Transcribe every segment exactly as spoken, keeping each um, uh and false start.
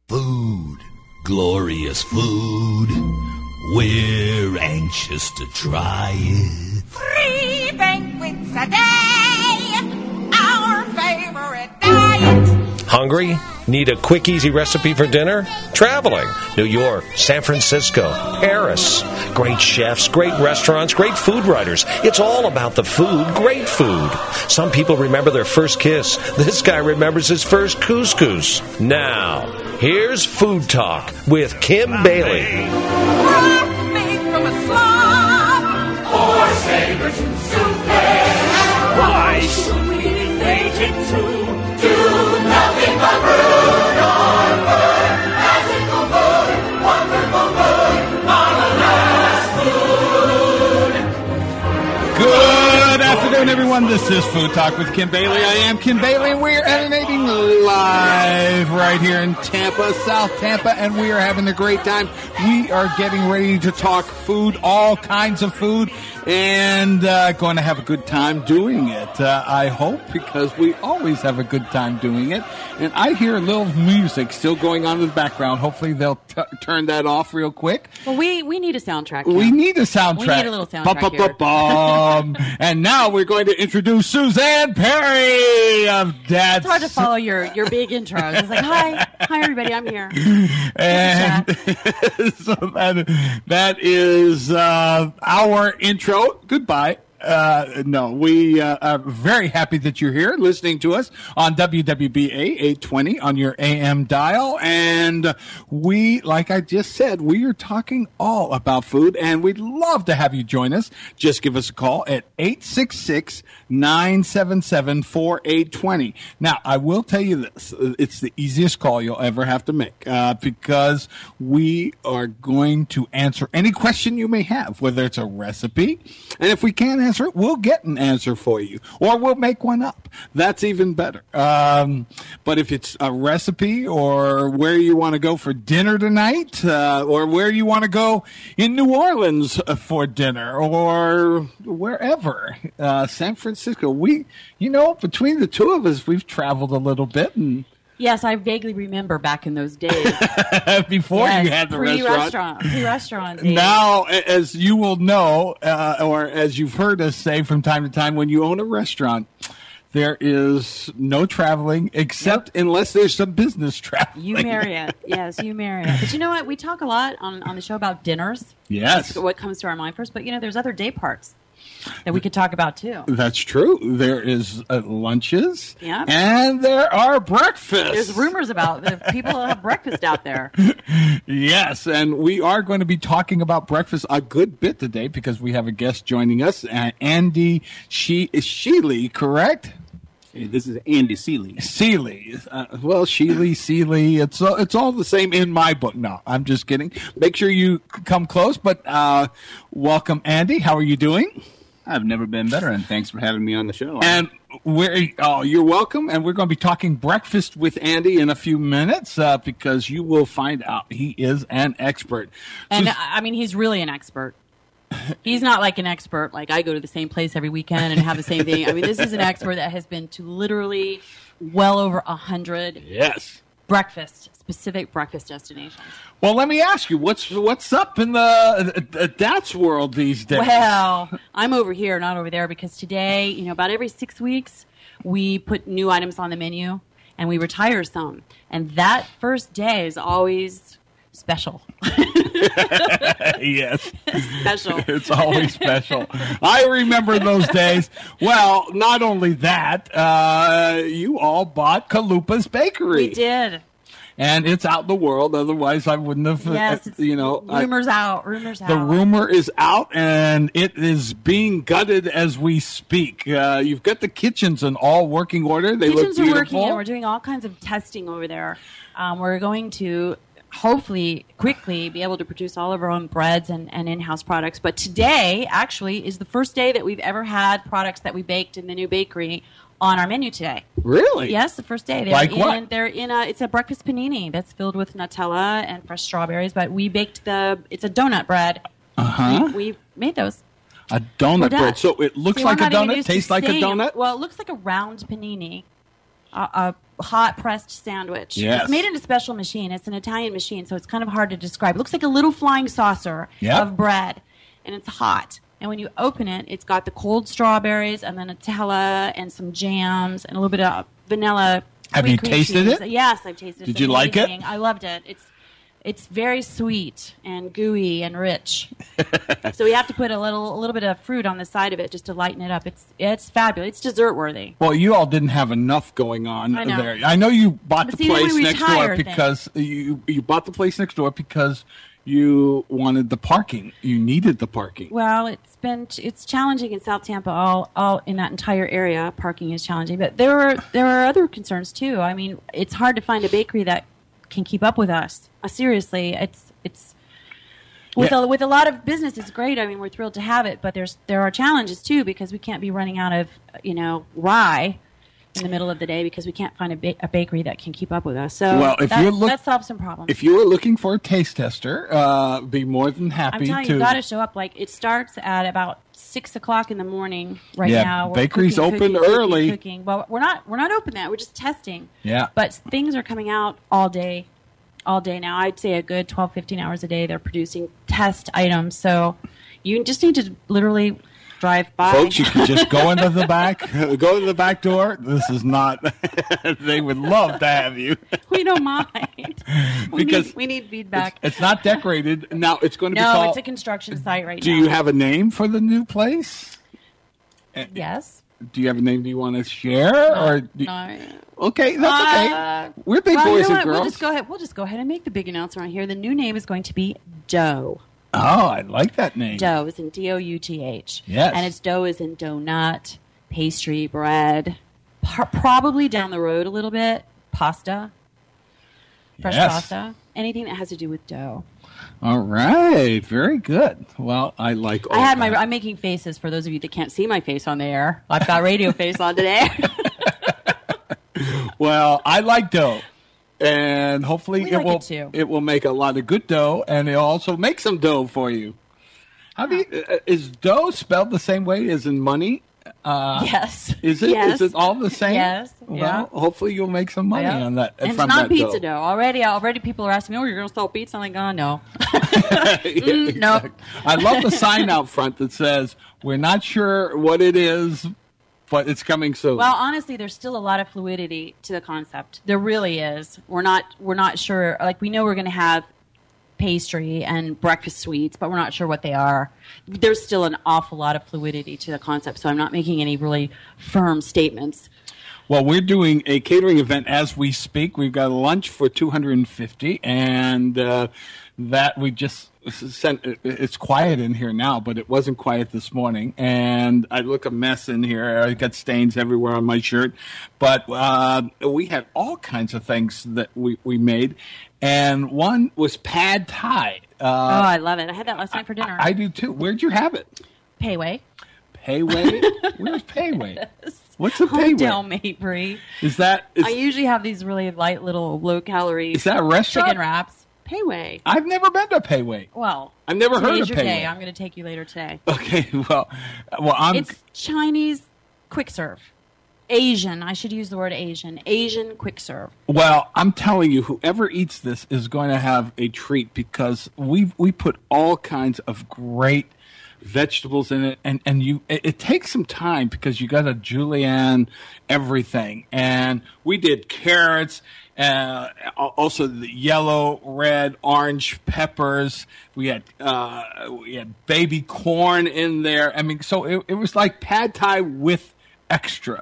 Food, glorious food. We're anxious to try it. Three banquets a day, our favorite diet. Hungry? Need a quick, easy recipe for dinner? Traveling. New York, San Francisco, Paris. Great chefs, great restaurants, great food writers. It's all about the food, great food. Some people remember their first kiss. This guy remembers his first couscous. Now, here's Food Talk with Kim Bailey. Roast beef from a slum, or sabers from souffle. Why should we make it to do nothing but ruin or burn? Magical food, wonderful food, marvelous food. Good afternoon, everyone. This is Food Talk with Kim Bailey. I am Kim Bailey, and we are emanating live right here in Tampa, South Tampa, and we are having a great time. We are getting ready to talk food, all kinds of food, and uh, going to have a good time doing it. Uh, I hope, because we always have a good time doing it. And I hear a little music still going on in the background. Hopefully they'll t- turn that off real quick. Well, we, we need a soundtrack. We here. need a soundtrack. We need a little soundtrack here. Ba-ba-ba-bum. And now we're going to introduce Suzanne Perry of Dad's. It's hard to follow your, your big intros. It's like, hi, hi everybody, I'm here. And so that, that is uh, our intro. Goodbye. Uh, no, we uh, are very happy that you're here listening to us on W W B A eight twenty on your A M dial. And we, like I just said, we are talking all about food, and we'd love to have you join us. Just give us a call at eight six six, nine seven seven, four eight two zero. Now, I will tell you this. It's the easiest call you'll ever have to make uh, because we are going to answer any question you may have, whether it's a recipe. And if we can't answer it, we'll get an answer for you, or we'll make one up. That's even better. Um, but if it's a recipe, or where you want to go for dinner tonight, uh, or where you want to go in New Orleans for dinner, or wherever, uh, San Francisco, we, you know, between the two of us, we've traveled a little bit. And Yes, I vaguely remember back in those days. before yes, you had the pre-restaurant. Pre-restaurant days. Now, as you will know, uh, or as you've heard us say from time to time, when you own a restaurant, there is no traveling except yep. unless there's some business traveling. You Marriott. Yes, you Marriott. But you know what? We talk a lot on, on the show about dinners. Yes. That's what comes to our mind first. But, you know, there's other day parts that we could talk about, too. That's true. There is uh, lunches, yeah. and there are breakfasts. There's rumors about the people that have breakfast out there. Yes, and we are going to be talking about breakfast a good bit today because we have a guest joining us, uh, Andy she- Sheely, correct? Hey, this is Andy Seeley. Seeley. Uh, well, Sheely, Seeley, it's, uh, it's all the same in my book. No, I'm just kidding. Make sure you come close, but uh, welcome, Andy. How are you doing? I've never been better, and thanks for having me on the show. And we're, oh, you're welcome. And we're going to be talking breakfast with Andy in a few minutes uh, because you will find out he is an expert. And, so, I mean, he's really an expert. He's not like an expert, like I go to the same place every weekend and have the same thing. I mean, this is an expert that has been to literally well over a hundred yes. breakfast, specific breakfast destinations. Well, let me ask you, what's what's up in the uh, Dad's world these days? Well, I'm over here, not over there, because today, you know, about every six weeks, we put new items on the menu and we retire some. And that first day is always special. Yes. Special. It's always special. I remember those days. Well, not only that, uh, you all bought Kalupa's Bakery. We did. And it's out in the world. Otherwise, I wouldn't have, yes, uh, you know. Rumors I, out. Rumors out. The rumor is out, and it is being gutted as we speak. Uh, you've got the kitchens in all working order. They kitchens look beautiful. are working, and we're doing all kinds of testing over there. Um, we're going to hopefully quickly be able to produce all of our own breads and, and in-house products. But today, actually, is the first day that we've ever had products that we baked in the new bakery on our menu today. Really? Yes, the first day. They're like in, what? They're in a, it's a breakfast panini that's filled with Nutella and fresh strawberries, but we baked the, it's a donut bread. Uh-huh. We, we made those. A donut bread. So it looks See, like a not even donut, used to tastes like a seeing- donut? Well, it looks like a round panini. a, a hot pressed sandwich. Yes. It's made in a special machine. It's an Italian machine, so it's kind of hard to describe. It looks like a little flying saucer Yep. of bread, and it's hot. And when you open it, it's got the cold strawberries and the Nutella and some jams and a little bit of vanilla. Have sweet you cream tasted cheese. it? Yes, I've tasted it. Did It's you like it? amazing. I loved it. It's it's very sweet and gooey and rich. So we have to put a little a little bit of fruit on the side of it just to lighten it up. It's it's fabulous. It's dessert worthy. Well, you all didn't have enough going on I know. there. I know you bought But the see, then place we next retire door things. because you you bought the place next door because you wanted the parking. You needed the parking. Well, it's been it's challenging in South Tampa. All all in that entire area, parking is challenging. But there are there are other concerns too. I mean, it's hard to find a bakery that can keep up with us. Uh, seriously, it's it's with Yeah. a, with a lot of business. It's great. I mean, we're thrilled to have it, but there's there are challenges too because we can't be running out of you know rye in the middle of the day because we can't find a, ba- a bakery that can keep up with us. So Well, if that, you're look- that solves some problems. If you were looking for a taste tester, uh, be more than happy I'm telling to. you, you got to show up. Like it starts at about six o'clock in the morning. Right Yeah, now, we're bakery's cooking, open cooking, early. Cooking, cooking. Well, we're not. We're not open yet. We're just testing. Yeah. But things are coming out all day, all day now. I'd say a good twelve, fifteen hours a day. They're producing test items. So you just need to literally drive by. Folks, you can just go into the back, go to the back door. This is not. They would love to have you. we don't mind. we Because need, we need feedback. It's, it's not decorated. Now it's going to be no, called. it's a construction site right do now. you have a name for the new place? Yes. Do you have a name? Do you want to share? or do you- No. Okay, that's okay. Uh, We're big well, boys you know and what? girls. We'll just go ahead. We'll just go ahead and make the big announcement right here. The new name is going to be Dough. Oh, I like that name. Dough is in D O U G H. Yes. And it's dough is in donut, pastry, bread, par- probably down the road a little bit, pasta, fresh Yes. pasta, anything that has to do with dough. All right, very good. Well, I like. All I had my. that. I'm making faces for those of you that can't see my face on the air. I've got radio face on today. Well, I like dough, and hopefully We it like will. it too. It will make a lot of good dough, and it'll also make some dough for you. How do you, uh, is dough spelled the same way as in money? Uh, yes. Is it? Yes. Is it all the same? Yes. Well, Yeah. hopefully you'll make some money Yeah. on that. And it's from not that pizza dough. dough. Already, already people are asking me, "Oh, you're going to sell pizza?" I'm like, "Oh, no." Yeah, no. exactly. I love the sign out front that says, "We're not sure what it is, but it's coming soon." Well, honestly, there's still a lot of fluidity to the concept. There really is. We're not we're not sure. Like we know we're going to have pastry and breakfast sweets, but we're not sure what they are. There's still an awful lot of fluidity to the concept, so I'm not making any really firm statements. Well, we're doing a catering event as we speak. We've got a lunch for two hundred fifty, and uh, that we just sent. It's quiet in here now, but it wasn't quiet this morning. And I look a mess in here. I got stains everywhere on my shirt. But uh, we had all kinds of things that we, we made, and one was pad thai. oh, Uh, I love it. I had that last night for dinner. I do too. Where'd you have it? Payway. Payway? Where's Payway? What's a Homedale Payway? Maplebury. Is that is, I usually have these really light little low calorie is that a restaurant? chicken wraps. Payway. I've never been to Payway. Well, I've never heard today's of your Payway. day. I'm going to take you later today. Okay, well, well, I'm. It's Chinese quick serve. Asian. I should use the word Asian. Asian quick serve. Well, I'm telling you, whoever eats this is going to have a treat because we we put all kinds of great vegetables in it, and and you it, it takes some time because you got to julienne everything, and we did carrots. Uh, also, the yellow, red, orange peppers. We had uh, we had baby corn in there. I mean, so it, it was like pad thai with extra.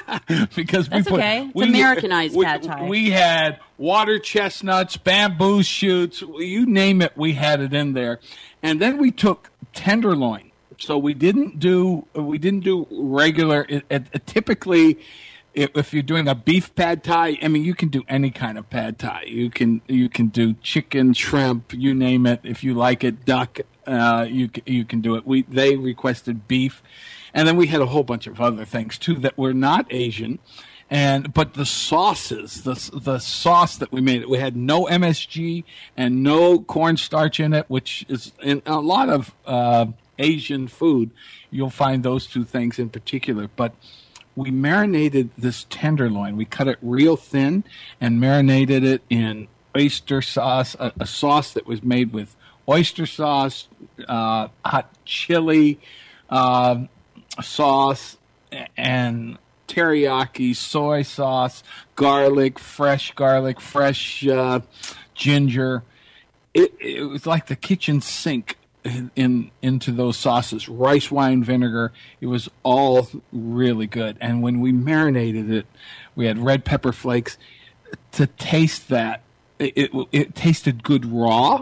Because That's we put, okay. It's we, Americanized we, pad thai. We had water chestnuts, bamboo shoots, you name it, we had it in there. And then we took tenderloin. So we didn't do we didn't do regular. It, it, it typically, if, if you're doing a beef pad thai, I mean, you can do any kind of pad thai. You can you can do chicken, shrimp, you name it. If you like it, duck, uh, you c- you can do it. We they requested beef. And then we had a whole bunch of other things too that were not Asian, and but the sauces, the the sauce that we made, we had no M S G and no cornstarch in it, which is in a lot of uh, Asian food. You'll find those two things in particular. But we marinated this tenderloin. We cut it real thin and marinated it in oyster sauce, a, a sauce that was made with oyster sauce, uh, hot chili uh, sauce, and teriyaki, soy sauce, garlic, fresh garlic, fresh uh, ginger. It, it was like the kitchen sink in, in into those sauces. Rice wine vinegar. It was all really good. And when we marinated it, we had red pepper flakes. To taste that, it it, it tasted good raw,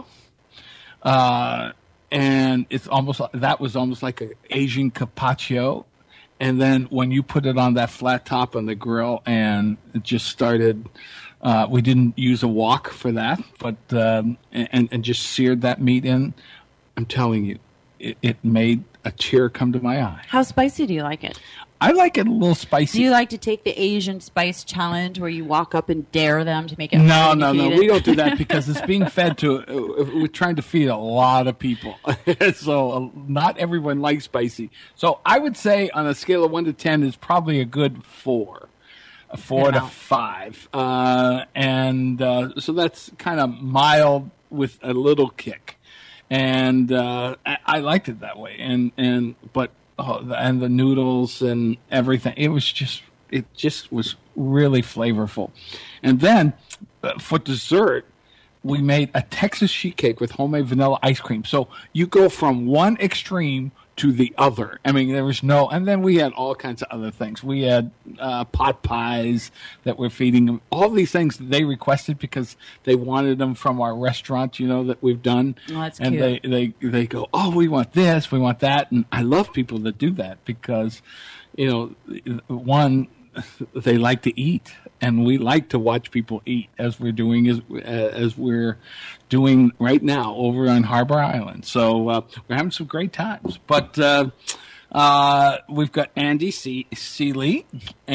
uh, and it's almost that was almost like an Asian carpaccio. And then when you put it on that flat top on the grill, and it just started. Uh, we didn't use a wok for that, but um, and and just seared that meat in. I'm telling you, it, it made a tear come to my eye. How spicy do you like it? I like it a little spicy. Do you like to take the Asian spice challenge where you walk up and dare them to make it? No, no, no. indicated? We don't do that because it's being fed to. Uh, we're trying to feed a lot of people, so uh, not everyone likes spicy. So I would say on a scale of one to ten is probably a good four. A four to five, uh, and uh, so that's kind of mild with a little kick, and uh, I, I liked it that way. And and but oh, and the noodles and everything, it was just it just was really flavorful. And then uh, for dessert, we made a Texas sheet cake with homemade vanilla ice cream. So you go from one extreme to the other. I mean, there was no, and then we had all kinds of other things. We had uh, pot pies that we're feeding them. All these things that they requested because they wanted them from our restaurant, you know, that we've done. Oh, that's and cute. they, they, they go, oh, we want this, we want that. And I love people that do that because, you know, one, they like to eat. And we like to watch people eat as we're doing as, as we're doing right now over on Harbor Island. So uh, we're having some great times. But uh, uh, we've got Andy C- Seeley.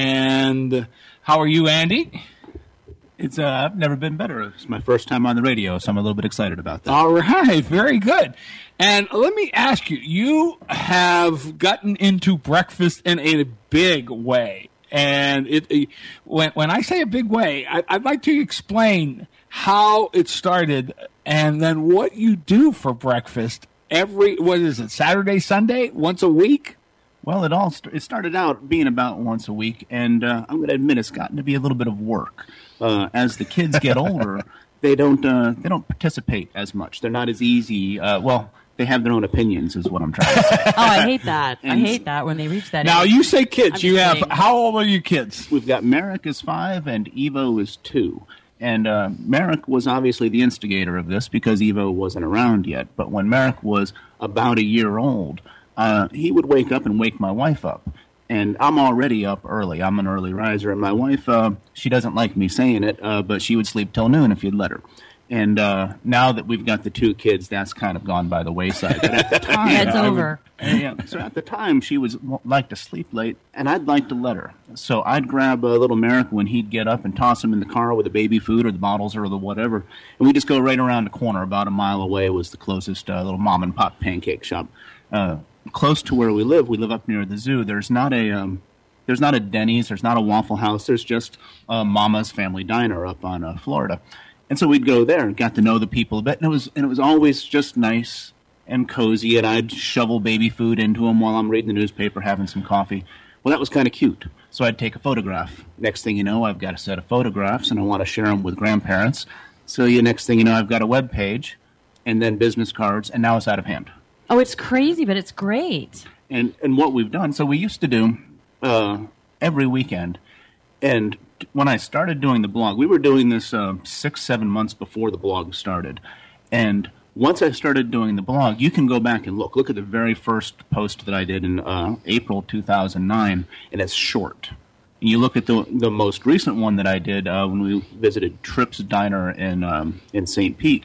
And how are you, Andy? It's uh, I've never been better. It's my first time on the radio, so I'm a little bit excited about that. All right, very good. And let me ask you, you have gotten into breakfast in a big way. And it, it when when I say a big way, I, I'd like to explain how it started and then what you do for breakfast every, what is it, Saturday, Sunday, once a week? Well, it all st- it started out being about once a week, and uh, I'm going to admit it's gotten to be a little bit of work. Uh, as the kids get older, they don't uh, they don't participate as much. They're not as easy. Uh, well. They have their own opinions, is what I'm trying to say. Oh, I hate that. I And- hate that when they reach that Now, age. you say kids. I'm You just have, kidding. how old are your kids? We've got Merrick is five and Evo is two. And uh, Merrick was obviously the instigator of this because Evo wasn't around yet. But when Merrick was about a year old, uh, he would wake up and wake my wife up. And I'm already up early. I'm an early riser. And my wife, uh, she doesn't like me saying it, uh, but she would sleep till noon if you'd let her. And uh, now that we've got the two kids, that's kind of gone by the wayside. But at the time, It's I would- over. yeah. So at the time, she was like to sleep late, and I'd like to let her. So I'd grab a little Merrick when he'd get up and toss him in the car with the baby food or the bottles or the whatever, and we just go right around the corner. About a mile away was the closest uh, little mom and pop pancake shop. Uh, close to where we live, we live up near the zoo. There's not a um, there's not a Denny's, there's not a Waffle House. There's just uh, Mama's Family Diner up on uh, Florida. And so we'd go there and got to know the people a bit, and it was and it was always just nice and cozy. And I'd shovel baby food into them while I'm reading the newspaper, having some coffee. Well, that was kind of cute. So I'd take a photograph. Next thing you know, I've got a set of photographs, and I want to share them with grandparents. So you next thing you know, I've got a web page, and then business cards, and now it's out of hand. Oh, it's crazy, but it's great. And and what we've done, so we used to do uh, every weekend, and when I started doing the blog, we were doing this uh, six, seven months before the blog started. And once I started doing the blog, you can go back and look. Look at the very first post that I did in uh, April two thousand nine, and it's short. And you look at the the most recent one that I did uh, when we visited Tripp's Diner in um, in Saint Pete.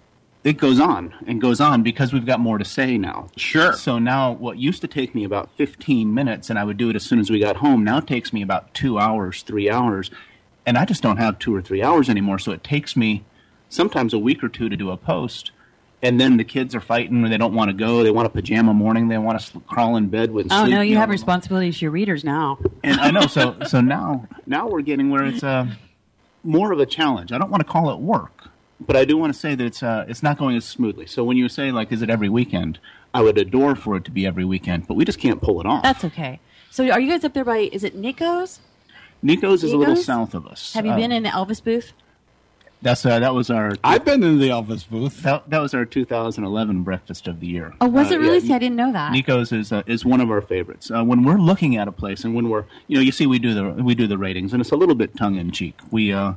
It goes on and goes on because we've got more to say now. Sure. So now what used to take me about fifteen minutes, and I would do it as soon as we got home, now takes me about two hours, three hours. And I just don't have two or three hours anymore, so it takes me sometimes a week or two to do a post. and then the kids are fighting or they don't want to go. They want a pajama morning. They want to sl- crawl in bed with Oh sleep. no, you have know. responsibilities to your readers now. And I know. So so now now we're getting where it's uh, more of a challenge. I don't want to call it work, but I do want to say that it's uh, it's not going as smoothly. So when you say like, is it every weekend? I would adore for it to be every weekend, but we just can't pull it off. That's okay. So are you guys up there by? Is it Nico's? Nico's is a little Nico's? south of us. Have you Uh, been in the Elvis booth? That's uh, that was our I've been in the Elvis booth. that, that was our two thousand eleven breakfast of the year. Oh, was Uh, it really? yeah, See, I didn't know that. Nico's is uh, is one of our favorites. Uh, when we're looking at a place, and when we're you know, you see, we do the we do the ratings, and it's a little bit tongue in cheek. We uh,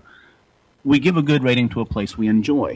we give a good rating to a place we enjoy.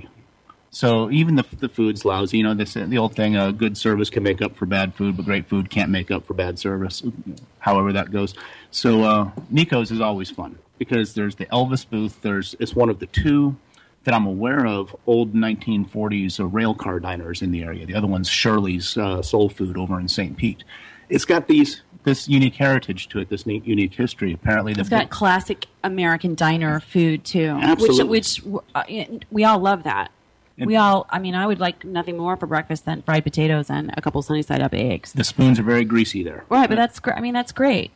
So even the the food's lousy, you know, this the old thing: uh, good service can make up for bad food, but great food can't make up for bad service. However that goes. So uh, Nico's is always fun because there's the Elvis booth. There's it's one of the two that I'm aware of old nineteen forties uh, rail car diners in the area. The other one's Shirley's uh, Soul Food over in Saint Pete. It's got these this unique heritage to it, this neat, unique history. Apparently, the It's got classic American diner food too, Absolutely. which which uh, we all love that. And- We all, I mean, I would like nothing more for breakfast than fried potatoes and a couple sunny side up eggs. the spoons are very greasy there. Right, but that's great. I mean, that's great.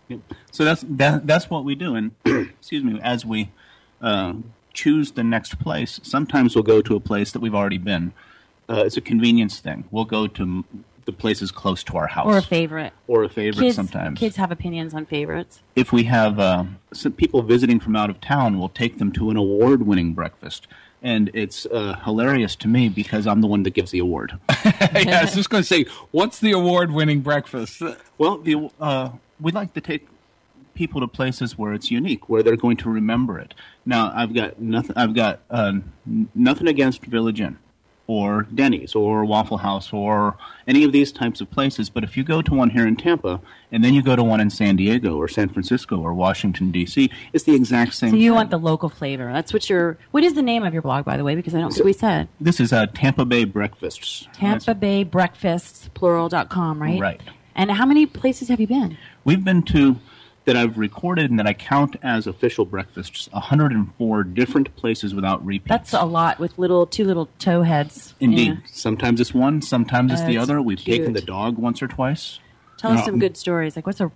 So that's that, that's what we do. And excuse me, as we uh, choose the next place, sometimes we'll go to a place that we've already been. Uh, it's a convenience thing. We'll go to m- the places close to our house, Or a favorite. or a favorite. Kids, sometimes, kids have opinions on favorites. if we have uh, some people visiting from out of town, we'll take them to an award-winning breakfast. And it's uh, hilarious to me because I'm the one that gives the award. Yeah, I was just going to say, what's the award-winning breakfast? Well, the, uh, we'd like to take people to places where it's unique, where they're going to remember it. Now, I've got nothing. I've got uh, n- nothing against Village Inn, or Denny's, or Waffle House, or any of these types of places. But if you go to one here in Tampa, and then you go to one in San Diego, or San Francisco, or Washington D C, it's the exact same. So you thing. want the local flavor. That's what your, what is the name of your blog, by the way? Because I don't think we said. This is uh, Tampa Bay Breakfasts. Tampa Bay Breakfasts, plural dot com, right? Right. And how many places have you been? We've been to, that I've recorded and that I count as official breakfasts, one hundred four different places without repeats. That's a lot with little two little toe heads. Indeed. Yeah. Sometimes it's one, sometimes it's the That's other. We've cute. taken the dog once or twice. Tell us No. some good stories. Like what's a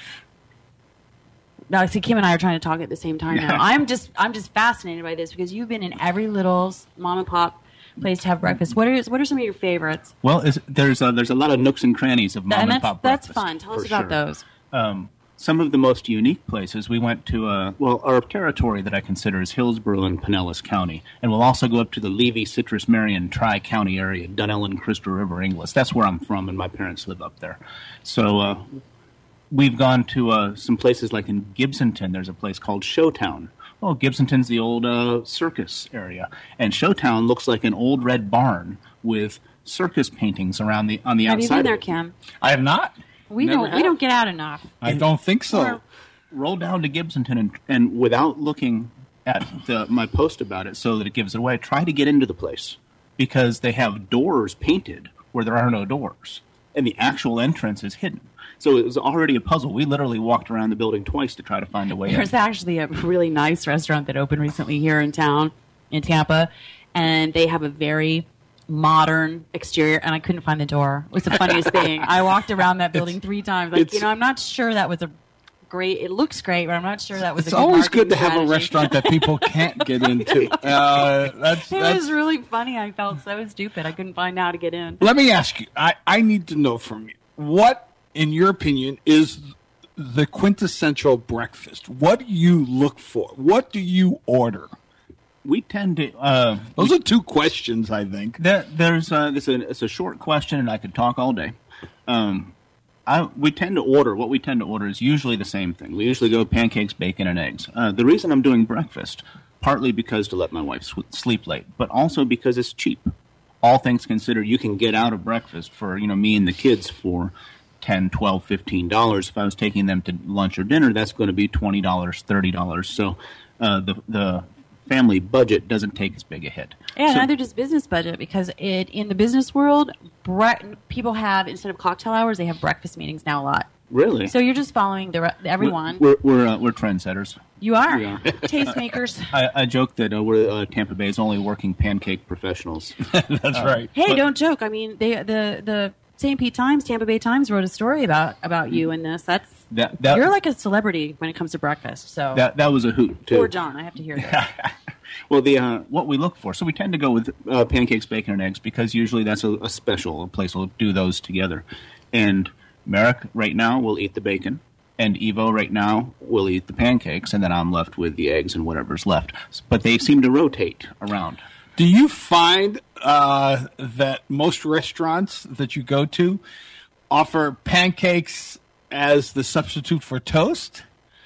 No, see, Kim and I are trying to talk at the same time now. I'm just I'm just fascinated by this because you've been in every little s- mom and pop place to have breakfast. What are what are some of your favorites? Well, is, there's a, there's a lot of nooks and crannies of mom and and that's pop that's breakfast. fun. Tell us for about sure. those. Um, some of the most unique places we went to. Uh, well, our territory that I consider is Hillsborough and Pinellas County, and we'll also go up to the Levy, Citrus, Marion, Tri-County area, Dunellen, Crystal River, Inglis. That's where I'm from, and my parents live up there. So. Uh, We've gone to uh, some places like in Gibsonton. There's a place called Showtown. Well, Gibsonton's the old uh, circus area, and Showtown looks like an old red barn with circus paintings around the on the Have you outside. been there, of it. Kim? I have not. We Never don't we have. don't get out enough. I don't think so. Or- Roll down to Gibsonton and, and without looking at the, my post about it, so that it gives it away. Try to get into the place because they have doors painted where there are no doors, and the actual entrance is hidden. So it was already a puzzle. We literally walked around the building twice to try to find a way in. There's actually a really nice restaurant that opened recently here in town, in Tampa, and they have a very modern exterior, and I couldn't find the door. It was the funniest thing. I walked around that building three times. Like, it's- you know, I'm not sure that was a great. It looks great, but I'm not sure that was. It's a good always marketing good to have a strategy. restaurant that people can't get into. Uh, that's, It that's, was really funny. I felt so stupid. I couldn't find out how to get in. Let me ask you. I, I need to know from you. What, in your opinion, is the quintessential breakfast? What do you look for? What do you order? We tend to. Uh, Those are two questions, I think. there, there's uh, this. A, it's a short question, and I could talk all day. Um, I, we tend to order. What we tend to order is usually the same thing. We usually go pancakes, bacon, and eggs. Uh, the reason I'm doing breakfast, partly because to let my wife sw- sleep late, but also because it's cheap. All things considered, you can get out of breakfast for you know me and the kids for ten, twelve, fifteen dollars. If I was taking them to lunch or dinner, that's going to be twenty dollars, thirty dollars. So uh, the the family budget doesn't take as big a hit. Yeah, So- neither does business budget because it in the business world, bre- people have instead of cocktail hours, they have breakfast meetings now a lot. Really? So you're just following the re- everyone. We're we're, uh, we're trendsetters. You are. We are. Tastemakers. I, I joke that uh, we're uh, Tampa Bay's only working pancake professionals. That's uh, right. Hey, but, don't joke. I mean, they, the the Saint Pete Times, Tampa Bay Times wrote a story about, about you in this. That's that, that, you're like a celebrity when it comes to breakfast. So that that was a hoot too. Poor John, I have to hear that. Well, the uh, what we look for, so we tend to go with uh, pancakes, bacon, and eggs because usually that's a, a special. A place will do those together. And Merrick right now will eat the bacon, and Evo right now will eat the pancakes, and then I'm left with the eggs and whatever's left. But they seem to rotate around. Do you find uh, that most restaurants that you go to offer pancakes as the substitute for toast?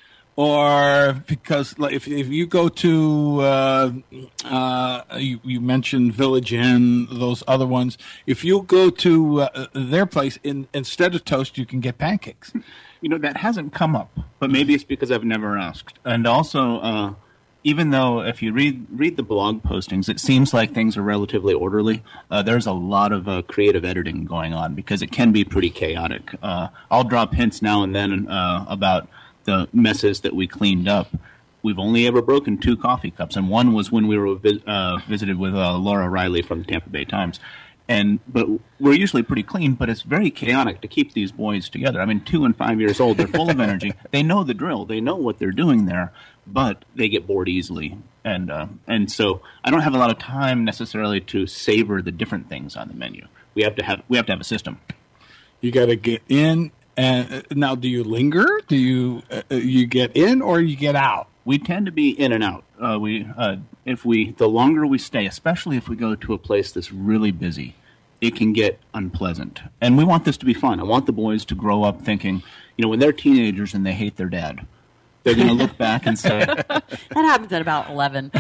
Or because like, if if you go to uh, uh, you, you mentioned Village Inn, those other ones. If you go to uh, their place, in, instead of toast, you can get pancakes. You know, that hasn't come up, but maybe it's because I've never asked. And also, uh, even though if you read read the blog postings, it seems like things are relatively orderly. Uh, there's a lot of uh, creative editing going on because it can be pretty chaotic. Uh, I'll drop hints now and then uh, about the messes that we cleaned up. We've only ever broken two coffee cups, and one was when we were uh, visited with uh, Laura Riley from the Tampa Bay Times. And but we're usually pretty clean, but it's very chaotic to keep these boys together. I mean, two and five years old, they're full of energy. They know the drill. They know what they're doing there, but they get bored easily. And uh, and so I don't have a lot of time necessarily to savor the different things on the menu. We have to have we have to have a system. You got to get in. And now, do you linger? Do you uh, you get in or you get out? We tend to be in and out. Uh, we uh, if we the longer we stay, especially if we go to a place that's really busy, it can get unpleasant. And we want this to be fun. I want the boys to grow up thinking, you know, when they're teenagers and they hate their dad, they're going to look back and say that happens at about eleven.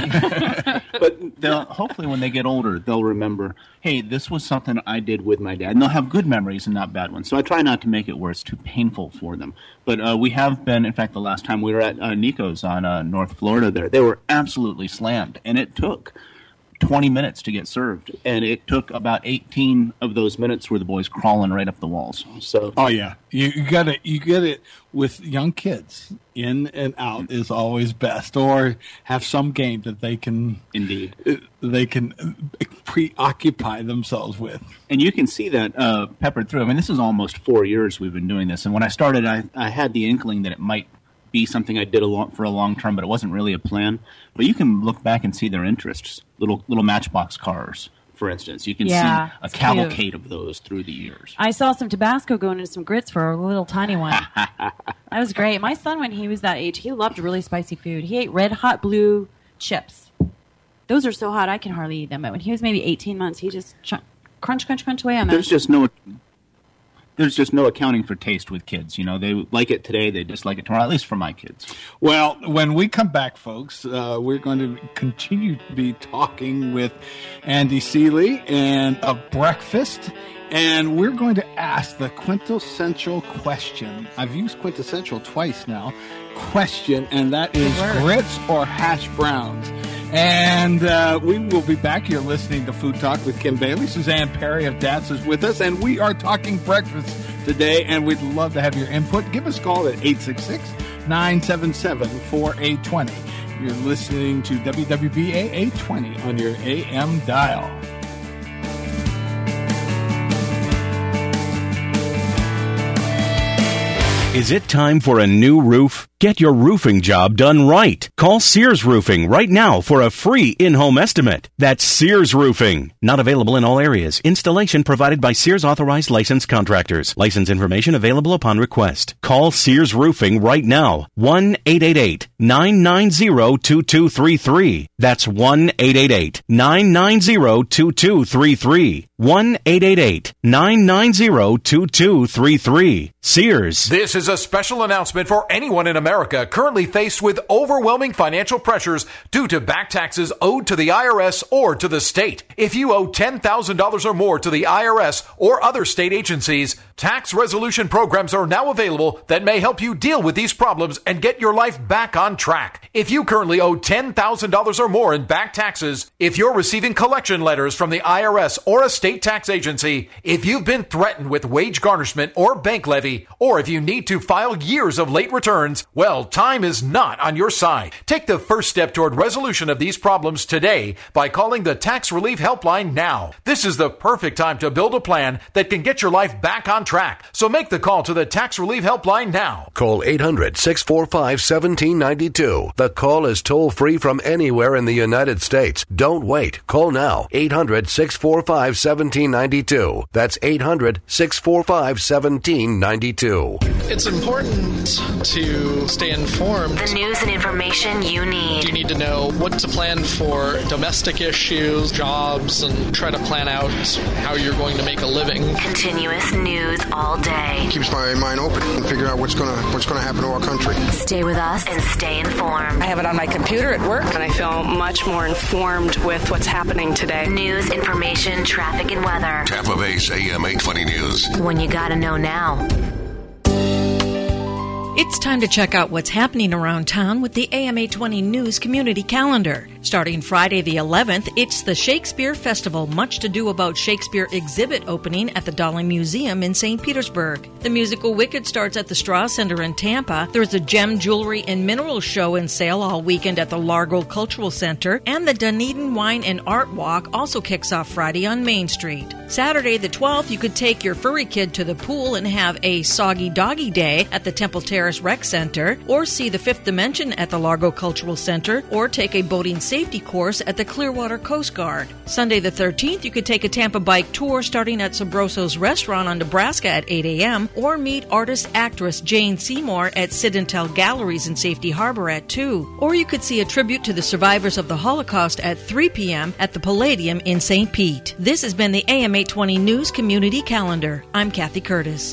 But they'll, hopefully when they get older, they'll remember, hey, this was something I did with my dad. And they'll have good memories and not bad ones. So I try not to make it where it's too painful for them. But uh, we have been, in fact, the last time we were at uh, Nico's on uh, North Florida there, they were absolutely slammed. And it took twenty minutes to get served. And it took about eighteen of those minutes where the boys crawling right up the walls. So, oh, yeah. You, you got it. You get it with young kids. In and out is always best, or have some game that they can indeed they can preoccupy themselves with. And you can see that uh, peppered through. I mean, this is almost four years we've been doing this, and when I started, I, I had the inkling that it might be something I did a long, for a long term, but it wasn't really a plan. But you can look back and see their interests. Little little Matchbox cars, for instance. You can yeah, see a cavalcade cute. Of those through the years. I saw some Tabasco going into some grits for a little tiny one. That was great. My son, when he was that age, he loved really spicy food. He ate red hot blue chips. Those are so hot I can hardly eat them. But when he was maybe eighteen months, he just ch- crunch, crunch, crunch away on them. There's just no... There's just no accounting for taste with kids. You know, they like it today, they dislike it tomorrow, at least for my kids. Well, when we come back, folks, uh, we're going to continue to be talking with Andy Seeley and a breakfast, and we're going to ask the quintessential question. I've used quintessential twice now. Question, and that is grits or hash browns. And uh, we will be back. You're listening to Food Talk with Kim Bailey. Suzanne Perry of D A T S is with us, and we are talking breakfast today, and we'd love to have your input. Give us a call at eight six six, nine seven seven, four eight two zero. You're listening to W W B A eight twenty on your A M dial. Is it time for a new roof? Get your roofing job done right. Call Sears Roofing right now for a free in-home estimate. That's Sears Roofing. Not available in all areas. Installation provided by Sears authorized licensed contractors. License information available upon request. Call Sears Roofing right now. one eight eight eight, nine nine zero, two two three three. That's one eight eight eight, nine nine zero, two two three three. one eight eight eight, nine nine zero, two two three three. Sears. This is a special announcement for anyone in America currently faced with overwhelming financial pressures due to back taxes owed to the I R S or to the state. If you owe ten thousand dollars or more to the I R S or other state agencies, Tax resolution programs are now available that may help you deal with these problems and get your life back on track. If you currently owe ten thousand dollars or more in back taxes, if you're receiving collection letters from the I R S or a state tax agency, if you've been threatened with wage garnishment or bank levy, or if you need to file years of late returns, well, time is not on your side. Take the first step toward resolution of these problems today by calling the Tax Relief Helpline now. This is the perfect time to build a plan that can get your life back on track. So make the call to the Tax Relief Helpline now. Call eight hundred, six four five, one seven nine two. The call is toll-free from anywhere in the United States. Don't wait. Call now. eight hundred, six four five, one seven nine two. That's eight hundred, six four five, one seven nine two. It's important to stay informed. The news and information you need. You need to know what to plan for domestic issues, jobs, and try to plan out how you're going to make a living. Continuous news all day. Keeps my mind open and figure out what's gonna what's gonna happen to our country. Stay with us and stay informed. I have it on my computer at work, and I feel much more informed with what's happening today. News, information, traffic, and weather. Tampa Bay's A M eight twenty News. When you gotta know now. It's time to check out what's happening around town with the A M eight twenty News Community Calendar. Starting Friday the eleventh, it's the Shakespeare Festival, much to do about Shakespeare exhibit opening at the Dali Museum in Saint Petersburg. The musical Wicked starts at the Straw Center in Tampa. There's a gem, jewelry, and mineral show and sale all weekend at the Largo Cultural Center. And the Dunedin Wine and Art Walk also kicks off Friday on Main Street. Saturday the twelfth, you could take your furry kid to the pool and have a Soggy Doggy Day at the Temple Terrace Rec Center, or see the Fifth Dimension at the Largo Cultural Center, or take a boating safety course at the Clearwater Coast Guard. Sunday the thirteenth, you could take a Tampa bike tour starting at Sabroso's Restaurant on Nebraska at eight a.m., or meet artist-actress Jane Seymour at Sid and Tell Galleries in Safety Harbor at two. Or you could see a tribute to the survivors of the Holocaust at three p.m. at the Palladium in Saint Pete. This has been the A M eight twenty News Community Calendar. I'm Kathy Curtis.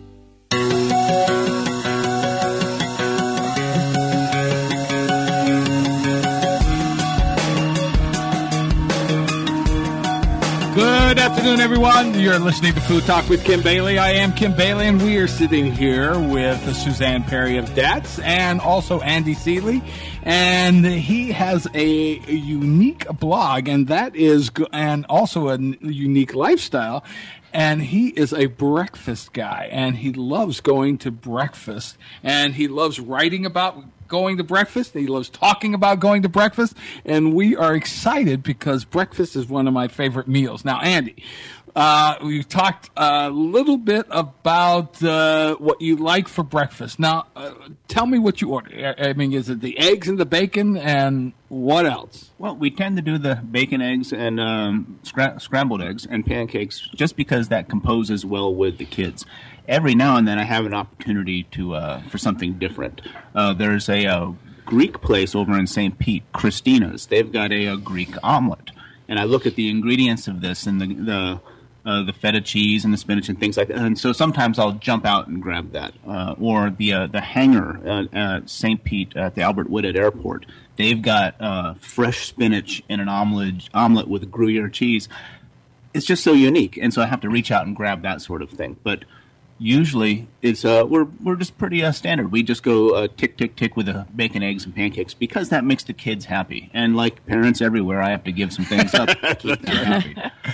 Good afternoon, everyone. You're listening to Food Talk with Kim Bailey. I am Kim Bailey, and we are sitting here with Suzanne Perry of D A T S and also Andy Seeley. And he has a unique blog, and that is, and also a unique lifestyle. And he is a breakfast guy, and he loves going to breakfast, and he loves writing about going to breakfast. He loves talking about going to breakfast, and we are excited because breakfast is one of my favorite meals. Now, Andy, uh, we talked a little bit about uh, what you like for breakfast. Now, uh, tell me what you order. I mean, is it the eggs and the bacon, and what else? Well, we tend to do the bacon, eggs, and um, scra- scrambled eggs and pancakes just because that composes well with the kids. Every now and then I have an opportunity to uh, for something different. Uh, there's a, a Greek place over in Saint Pete, Christina's. They've got a, a Greek omelet. And I look at the ingredients of this and the the, uh, the feta cheese and the spinach and things like that. And so sometimes I'll jump out and grab that. Uh, or the uh, the hangar at, at Saint Pete at the Albert Whitted Airport. They've got uh, fresh spinach in an omelet, omelet with Gruyere cheese. It's just so unique. And so I have to reach out and grab that sort of thing. But usually, it's uh, we're we're just pretty uh, standard. We just go uh, tick tick tick with the bacon, eggs, and pancakes because that makes the kids happy. And like parents everywhere, I have to give some things up to keep them happy.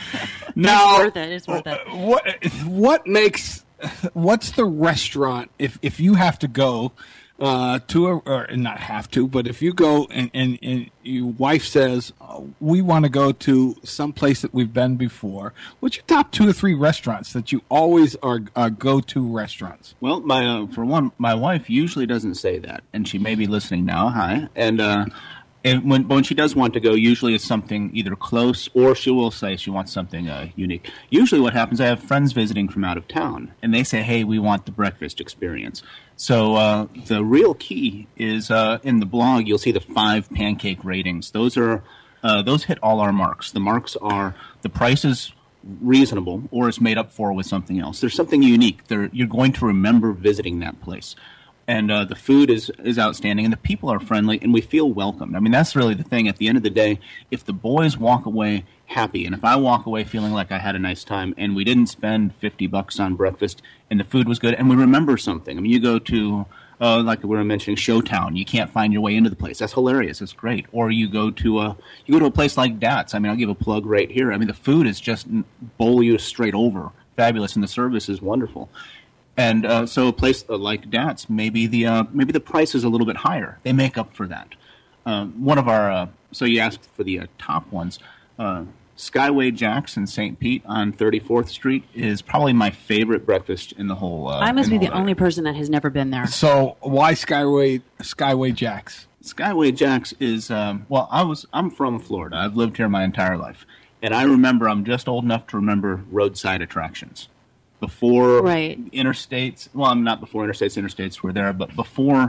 Now, it's worth it. It's worth it. What what makes what's the restaurant if if you have to go uh, to a or not have to, but if you go and and, and your wife says oh, we want to go to some place that we've been before, what's your top two or three restaurants that you always are uh, go to restaurants? Well, my uh, for one, my wife usually doesn't say that, and she may be listening now. Hi, and. Uh, And when, when she does want to go, usually it's something either close or she will say she wants something uh, unique. Usually what happens, I have friends visiting from out of town, and they say, hey, we want the breakfast experience. So uh, the real key is uh, in the blog, you'll see the five pancake ratings. Those are uh, those hit all our marks. The marks are the price is reasonable or it's made up for with something else. There's something unique. There, you're going to remember visiting that place. And uh, the food is, is outstanding, and the people are friendly, and we feel welcomed. I mean, that's really the thing. At the end of the day, if the boys walk away happy. And if I walk away feeling like I had a nice time and we didn't spend fifty bucks on breakfast and the food was good and we remember something. I mean, you go to, uh, like we were mentioning, Showtown. You can't find your way into the place. That's hilarious. It's great. Or you go to a, you go to a place like Dats. I mean, I'll give a plug right here. I mean, the food is just bowl you straight over. Fabulous. And the service is wonderful. And uh, so a place like Dats, maybe the uh, maybe the price is a little bit higher. They make up for that. Uh, one of our, uh, so you asked for the uh, top ones. Uh, Skyway Jack's in Saint Pete on thirty-fourth Street is probably my favorite breakfast in the whole. Uh, I must be the, the only person that has never been there. So why Skyway Skyway Jack's? Skyway Jack's is um, well, I was I'm from Florida. I've lived here my entire life, and I remember I'm just old enough to remember roadside attractions. Before right. interstates, well, I'm not before interstates. Interstates were there, but before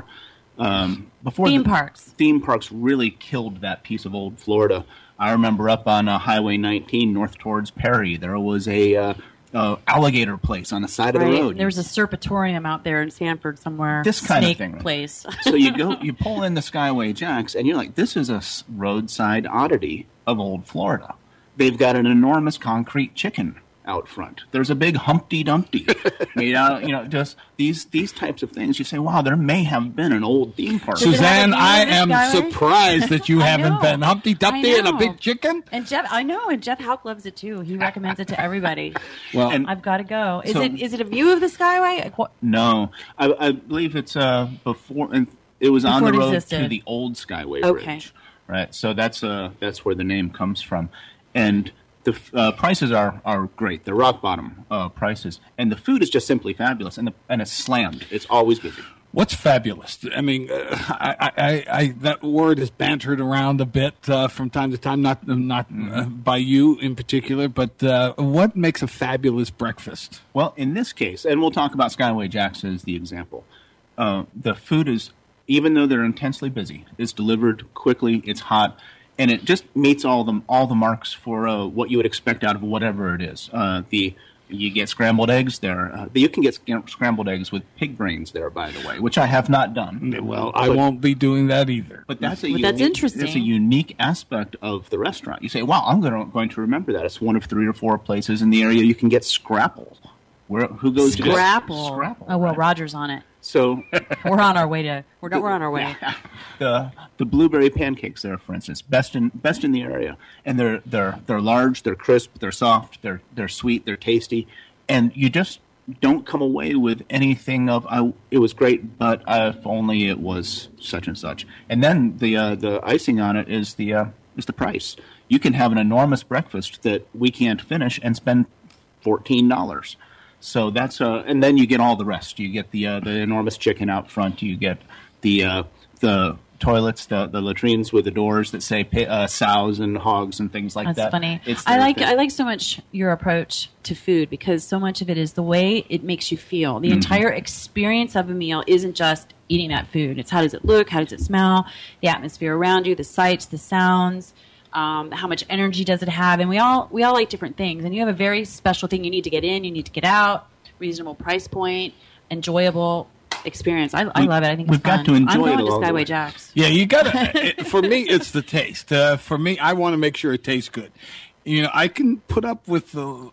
um, before theme the, parks. Theme parks really killed that piece of old Florida. I remember up on uh, Highway nineteen north towards Perry, there was a uh, uh, alligator place on the side right. of the road. There was a serpentarium out there in Sanford somewhere. This kind Snake of thing. Right? place. So you go, you pull in the Skyway Jack's, and you're like, this is a roadside oddity of old Florida. They've got an enormous concrete chicken out front. There's a big Humpty Dumpty made out, you know, just these these types of things. You say, wow, there may have been an old theme park. Suzanne, I am surprised that you haven't been. Humpty Dumpty and a know. big chicken? And Jeff, I know, and Jeff Houck loves it too. He recommends it to everybody. Well, and I've got to go. Is so, it is it a view of the Skyway? Like, what? No, I, I believe it's uh before, and it was Before on the it road existed. to the old Skyway Okay. Bridge, right? So that's uh that's where the name comes from, and the uh, prices are, are great. They're rock bottom uh, prices, and the food is just simply fabulous, and the, and it's slammed. It's always busy. What's fabulous? I mean, uh, I, I, I, that word is bantered around a bit uh, from time to time, not not Mm-hmm. uh, by you in particular, but uh, what makes a fabulous breakfast? Well, in this case, and we'll talk about Skyway Jack's as the example, uh, the food is, even though they're intensely busy, it's delivered quickly, it's hot, and it just meets all the all the marks for uh, what you would expect out of whatever it is. Uh, the you get scrambled eggs there. Uh, you can get sc- scrambled eggs with pig brains there, by the way, which I have not done. Well, I won't be doing that either. But that's a But unique, that's interesting. That's a unique aspect of the restaurant. You say, "Wow, I'm going to, going to remember that." It's one of three or four places in the area you can get scrapple. Where who goes Scrapple. to Scrapple? Oh well, right? Roger's on it. So We're on our way to. We're we're on our way. the the blueberry pancakes there, for instance, best in best in the area, and they're they're they're large, they're crisp, they're soft, they're they're sweet, they're tasty, and you just don't come away with anything of I. It was great, but uh, if only it was such and such. And then the uh, the icing on it is the uh, is the price. You can have an enormous breakfast that we can't finish and spend fourteen dollars. So that's uh, and then you get all the rest. You get the uh, the enormous chicken out front. You get the uh, the toilets, the the latrines with the doors that say uh, sows and hogs and things like That's that. funny. It's I their like thing. I like so much your approach to food because so much of it is the way it makes you feel. The Mhm. entire experience of a meal isn't just eating that food. It's how does it look, how does it smell, the atmosphere around you, the sights, the sounds. Um, how much energy does it have? And we all we all like different things. And you have a very special thing. You need to get in, you need to get out. Reasonable price point, enjoyable experience. I, I love it. I think We've it's fun. got to enjoy I'm it going to along the way. Skyway Jack's. Yeah, you got to. For me, it's the taste. Uh, for me, I want to make sure it tastes good. You know, I can put up with the.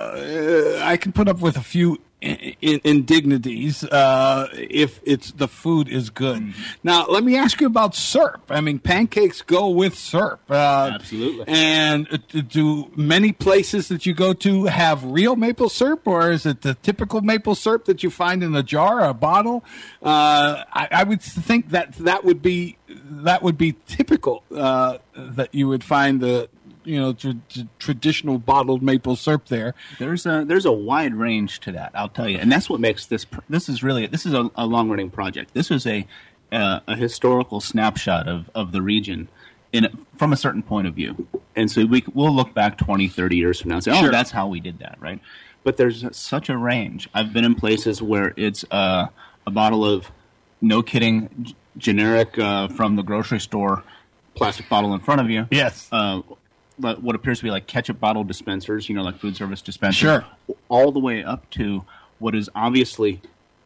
Uh, I can put up with a few in, in, indignities uh, if it's the food is good. Mm-hmm. Now, let me ask you about syrup. I mean, pancakes go with syrup. Uh, Absolutely. And uh, do many places that you go to have real maple syrup, or is it the typical maple syrup that you find in a jar or a bottle? Uh, I, I would think that that would be that would be typical uh, that you would find the you know tr- tr- traditional bottled maple syrup there. There's a there's a wide range to that, I'll tell you, and that's what makes this. pr- This is really this is a, a long running project. This is a uh, a historical snapshot of, of the region in a, from a certain point of view, and so we we'll look back twenty, thirty years from now and say, oh, Sure. that's how we did that, right? But there's such a range. I've been in places where it's uh, a bottle of, no kidding, g- generic uh, from the grocery store plastic bottle in front of you. Yes. Uh, but what appears to be like ketchup bottle dispensers, you know, like food service dispensers. Sure. All the way up to what is obviously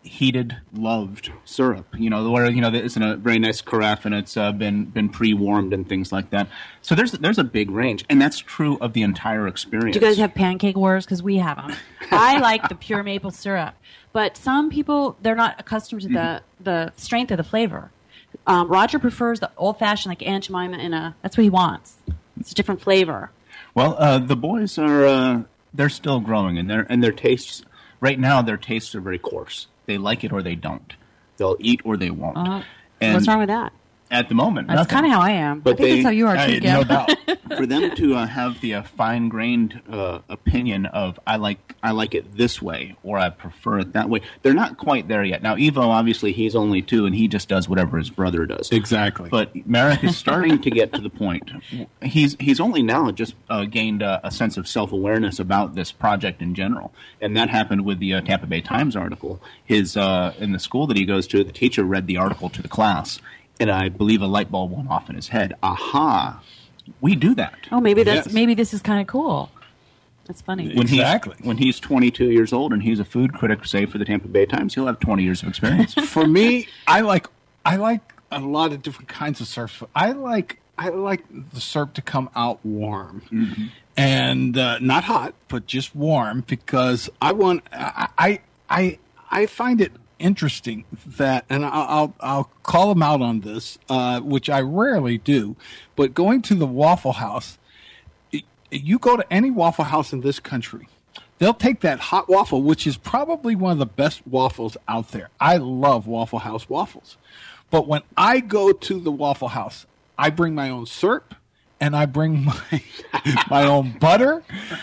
heated, loved syrup. You know, where you know it's in a very nice carafe and it's uh, been been pre-warmed and things like that. So there's there's a big range, and that's true of the entire experience. Do you guys have pancake wars? Because we have them. I like the pure maple syrup, but some people they're not accustomed to the mm-hmm. the strength of the flavor. Um, Roger prefers the old-fashioned, like Aunt Jemima in a. That's what he wants. It's a different flavor. Well, uh, the boys are uh, they're still growing, and their and their tastes right now their tastes are very coarse. They like it or they don't. They'll eat or they won't. Uh, and what's wrong with that? At the moment, that's kind of how I am. But I think they, that's how you are too, uh, no doubt. For them to uh, have the uh, fine-grained uh, opinion of I like I like it this way or I prefer it that way, they're not quite there yet. Now, Evo, obviously, he's only two, and he just does whatever his brother does. Exactly. But Merrick is starting to get to the point. He's he's only now just uh, gained a, a sense of self-awareness about this project in general, and that happened with the uh, Tampa Bay Times article. His uh, in the school that he goes to, the teacher read the article to the class. And I believe a light bulb went off in his head. Aha, we do that. Oh, maybe that's yes. maybe this is kind of cool. That's funny. When exactly. He's, when he's twenty-two years old and he's a food critic, say for the Tampa Bay Times, he'll have twenty years of experience. For me, I like I like a lot of different kinds of syrup. I like I like the syrup to come out warm. Mm-hmm. And uh, not hot, but just warm, because I want I I I, I find it interesting that, and I'll, I'll I'll call them out on this, uh, which I rarely do, but going to the Waffle House, it, you go to any Waffle House in this country, they'll take that hot waffle, which is probably one of the best waffles out there. I love Waffle House waffles, but when I go to the Waffle House, I bring my own syrup and I bring my my own butter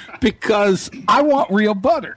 because I want real butter.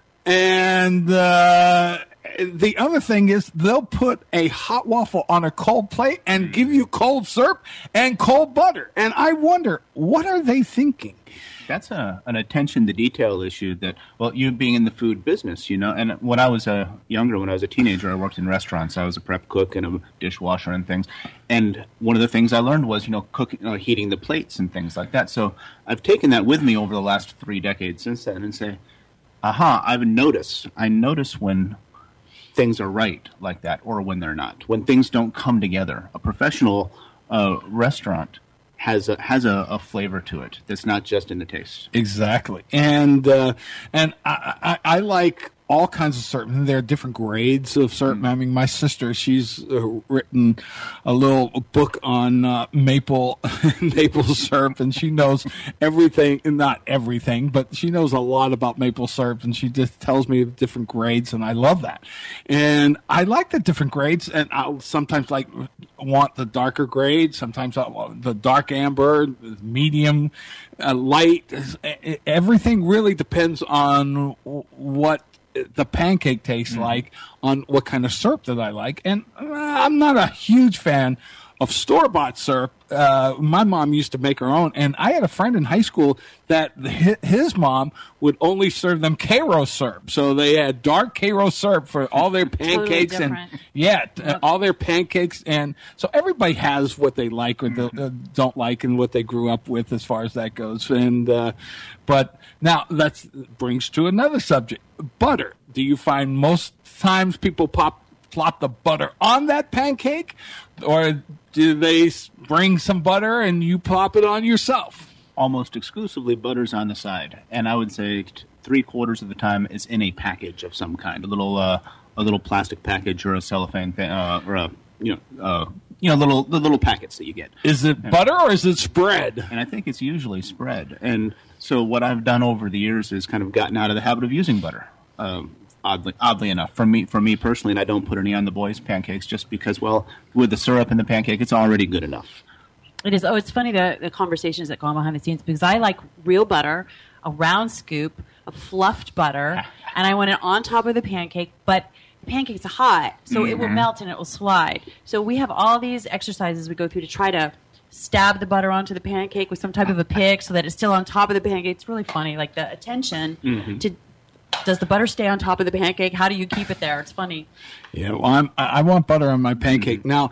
And uh, the other thing is they'll put a hot waffle on a cold plate and give you cold syrup and cold butter. And I wonder, what are they thinking? That's a, an attention to detail issue that, well, you being in the food business, you know, and when I was uh, younger, when I was a teenager, I worked in restaurants. I was a prep cook and a dishwasher and things. And one of the things I learned was, you know, cooking, uh, heating the plates and things like that. So I've taken that with me over the last three decades since then and say, aha, I've noticed. I notice when things are right like that or when they're not, when things don't come together. A professional uh, restaurant has a, has a, a flavor to it that's not just in the taste. Exactly. And uh, and I, I, I like all kinds of syrup. There are different grades of syrup. Mm. I mean, my sister, she's uh, written a little book on uh, maple maple syrup, and she knows everything, not everything, but she knows a lot about maple syrup, and she just tells me of different grades, and I love that. And I like the different grades, and I'll sometimes like want the darker grade, sometimes I want the dark amber, medium, uh, light. Everything really depends on what the pancake tastes mm-hmm. like, on what kind of syrup that I like. And uh, I'm not a huge fan of store-bought syrup. Uh, my mom used to make her own, and I had a friend in high school that his, his mom would only serve them Karo syrup. So they had dark Karo syrup for all their pancakes. Totally and yeah, yep. all their pancakes. And so everybody has what they like or they, uh, don't like and what they grew up with as far as that goes. And uh, but now that brings to another subject, butter. Do you find most times people pop plop the butter on that pancake, or do they bring some butter and you plop it on yourself? Almost exclusively butter's on the side, and I would say three quarters of the time it's in a package of some kind, a little uh, a little plastic package or a cellophane thing, uh, or a you know uh, you know little the little packets that you get. Is it butter or is it spread? And I think it's usually spread. And so what I've done over the years is kind of gotten out of the habit of using butter. Um, Oddly, oddly enough, for me, for me personally, and I don't put any on the boys' pancakes just because, well, with the syrup and the pancake, it's already good enough. It is. Oh, it's funny the, the conversations that go on behind the scenes because I like real butter, a round scoop, a fluffed butter, and I want it on top of the pancake. But the pancake's hot, so mm-hmm. it will melt and it will slide. So we have all these exercises we go through to try to stab the butter onto the pancake with some type of a pick so that it's still on top of the pancake. It's really funny, like the attention mm-hmm. to. Does the butter stay on top of the pancake? How do you keep it there? It's funny. Yeah, well, I'm, I want butter on my pancake. Now,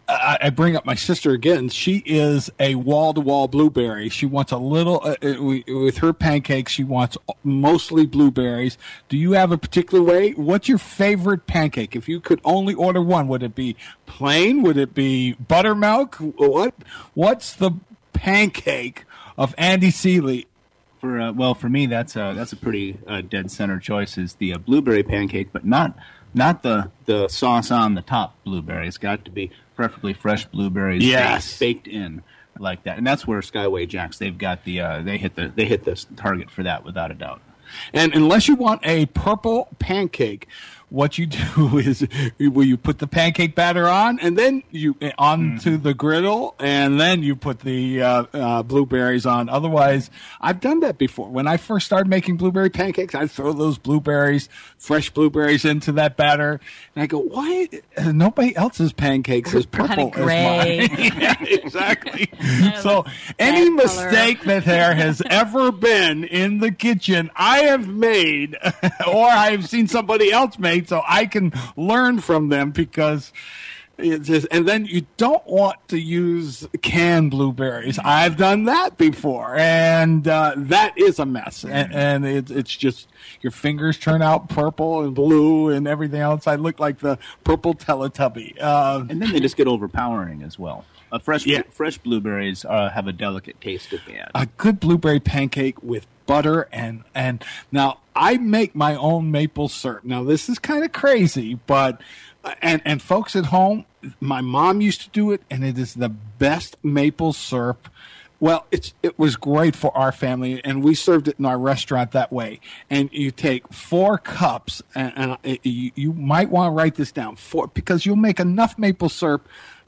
I, I bring up my sister again. She is a wall-to-wall blueberry. She wants a little, uh, with her pancakes, she wants mostly blueberries. Do you have a particular way? What's your favorite pancake? If you could only order one, would it be plain? Would it be buttermilk? What? What's the pancake of Andy Seeley? For uh, well, for me, that's a that's a pretty uh, dead center choice. Is the uh, blueberry pancake, but not not the the sauce on the top blueberry. It's got to be preferably fresh blueberries, yes, baked, baked in like that. And that's where Skyway Jacks they've got the uh, they hit the they hit the target for that without a doubt. And unless you want a purple pancake, what you do is well, you put the pancake batter on, and then you onto mm-hmm. the griddle, and then you put the uh, uh, blueberries on. Otherwise, I've done that before. When I first started making blueberry pancakes, I'd throw those blueberries, fresh blueberries, into that batter, and I go, "Why? Nobody else's pancakes is purple as mine." Yeah, exactly. So, any mistake that there has ever been in the kitchen, I have made, or I have seen somebody else make. So I can learn from them because it's just, and then you don't want to use canned blueberries. I've done that before, and uh, that is a mess. And, and it, it's just your fingers turn out purple and blue and everything else. I look like the purple Teletubby. Uh, and then they just get overpowering as well. Uh, fresh yeah. fresh blueberries uh, have a delicate taste if they add. A good blueberry pancake with butter and and now I make my own maple syrup. Now this is kind of crazy, but and and folks at home, my mom used to do it, and it is the best maple syrup. Well, it's it was great for our family, and we served it in our restaurant that way. And you take four cups, and, and it, you, you might want to write this down, four, because you'll make enough maple syrup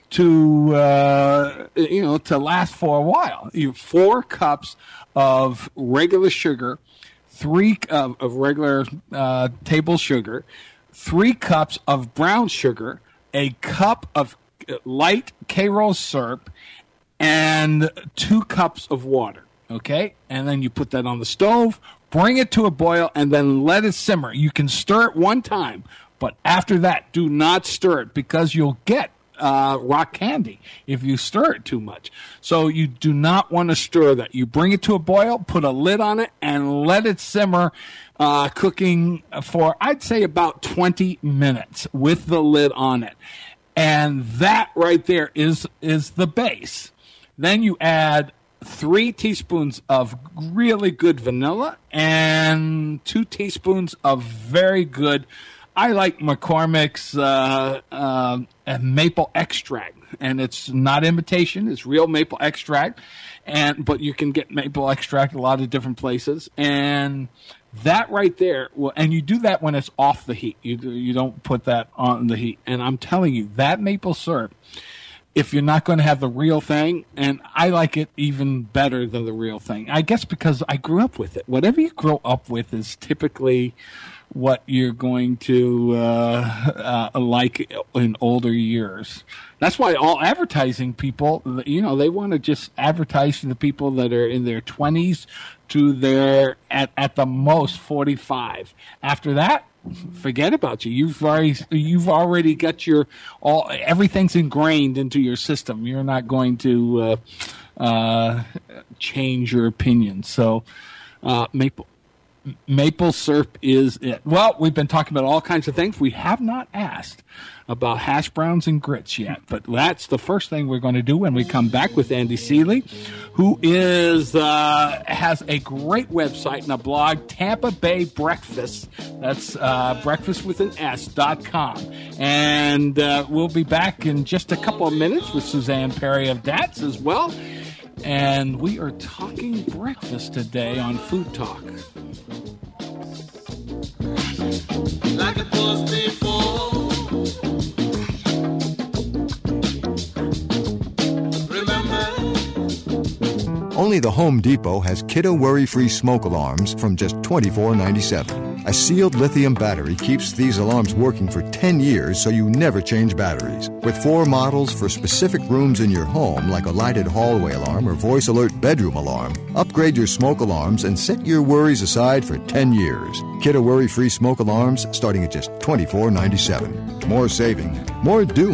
to uh, you know to last for a while. You have four cups of regular sugar, three uh, of regular uh, table sugar, three cups of brown sugar, a cup of light Karo syrup, and two cups of water. Okay, and then you put that on the stove, bring it to a boil, and then let it simmer. You can stir it one time, but after that, do not stir it because you'll get Uh, rock candy if you stir it too much. So you do not want to stir that. You bring it to a boil, put a lid on it, and let it simmer, uh, cooking for, I'd say, about twenty minutes with the lid on it. And that right there is is the base. Then you add three teaspoons of really good vanilla and two teaspoons of very good, I like McCormick's uh, uh, maple extract, and it's not imitation; it's real maple extract. And but you can get maple extract a lot of different places, and that right there. Well, and you do that when it's off the heat. You you don't put that on the heat. And I'm telling you, that maple syrup, if you're not going to have the real thing, and I like it even better than the real thing. I guess because I grew up with it. Whatever you grow up with is typically what you're going to uh, uh, like in older years. That's why all advertising people, you know, they want to just advertise to the people that are in their twenties to their, at, at the most, forty-five. After that, forget about you. You've already, you've already got your, all, everything's ingrained into your system. You're not going to uh, uh, change your opinion. So, uh, maple. Maple syrup is it. Well, we've been talking about all kinds of things. We have not asked about hash browns and grits yet, but that's the first thing we're going to do when we come back with Andy Seeley, who is uh, has a great website and a blog, Tampa Bay Breakfast. That's uh, breakfast with an S dot com. And uh, we'll be back in just a couple of minutes with Suzanne Perry of D A T S as well. And we are talking breakfast today on Food Talk. Like it was before. Remember? Only the Home Depot has Kiddo worry-free smoke alarms from just twenty-four ninety-seven. A sealed lithium battery keeps these alarms working for ten years so you never change batteries. With four models for specific rooms in your home, like a lighted hallway alarm or voice alert bedroom alarm, upgrade your smoke alarms and set your worries aside for ten years. Kiddo worry-free smoke alarms starting at just twenty-four ninety-seven. More saving, more doing.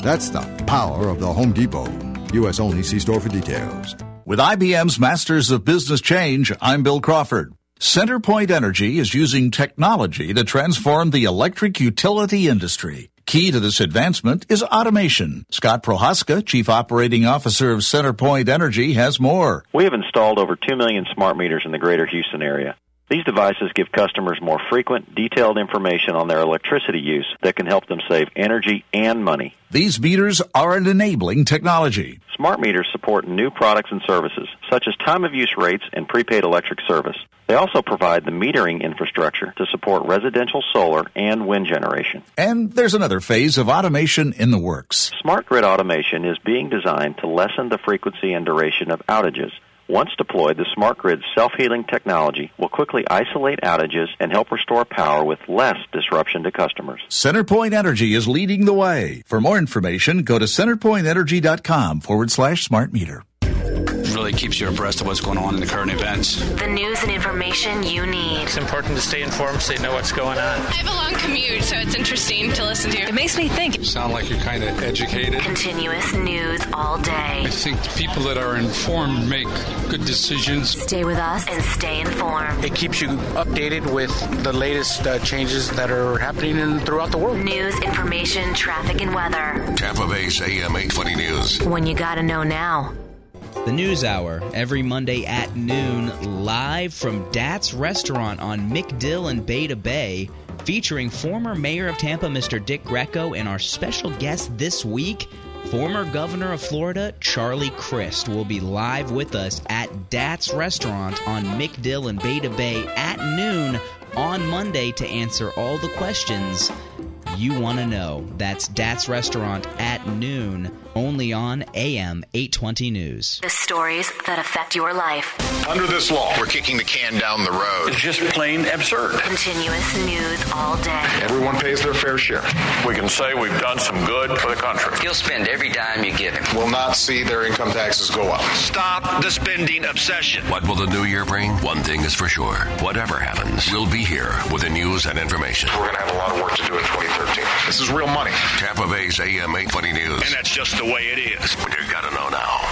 That's the power of the Home Depot. U S only. See store for details. With I B M's Masters of Business Change, I'm Bill Crawford. CenterPoint Energy is using technology to transform the electric utility industry. Key to this advancement is automation. Scott Prohaska, Chief Operating Officer of CenterPoint Energy, has more. We have installed over two million smart meters in the greater Houston area. These devices give customers more frequent, detailed information on their electricity use that can help them save energy and money. These meters are an enabling technology. Smart meters support new products and services, such as time-of-use rates and prepaid electric service. They also provide the metering infrastructure to support residential solar and wind generation. And there's another phase of automation in the works. Smart grid automation is being designed to lessen the frequency and duration of outages. Once deployed, the smart grid's self-healing technology will quickly isolate outages and help restore power with less disruption to customers. CenterPoint Energy is leading the way. For more information, go to centerpointenergy.com forward slash smart meter. Really keeps you abreast of what's going on in the current events. The news and information you need. It's important to stay informed so you know what's going on. I have a long commute, so it's interesting to listen to. It makes me think. You sound like you're kind of educated. Continuous news all day. I think the people that are informed make good decisions. Stay with us and stay informed. It keeps you updated with the latest uh, changes that are happening in, throughout the world. News, information, traffic, and weather. Tampa Bay's A M eight twenty News. When you gotta know now. The News Hour, every Monday at noon, live from Dat's Restaurant on McDill and Beta Bay, featuring former Mayor of Tampa, Mister Dick Greco, and our special guest this week, former Governor of Florida, Charlie Crist, will be live with us at Dat's Restaurant on McDill and Beta Bay at noon on Monday to answer all the questions you want to know. That's Dat's Restaurant at noon, only on A M eight twenty News. The stories that affect your life. Under this law, we're kicking the can down the road. It's just plain absurd. Continuous news all day. Everyone pays their fair share. We can say we've done some good for the country. He'll spend every dime you give him. Will not see their income taxes go up. Stop the spending obsession. What will the new year bring? One thing is for sure. Whatever happens, we'll be here with the news and information. We're going to have a lot of work to do in twenty thirteen. This is real money. Tampa Bay's A M eight twenty News. And that's just the way it is. You gotta know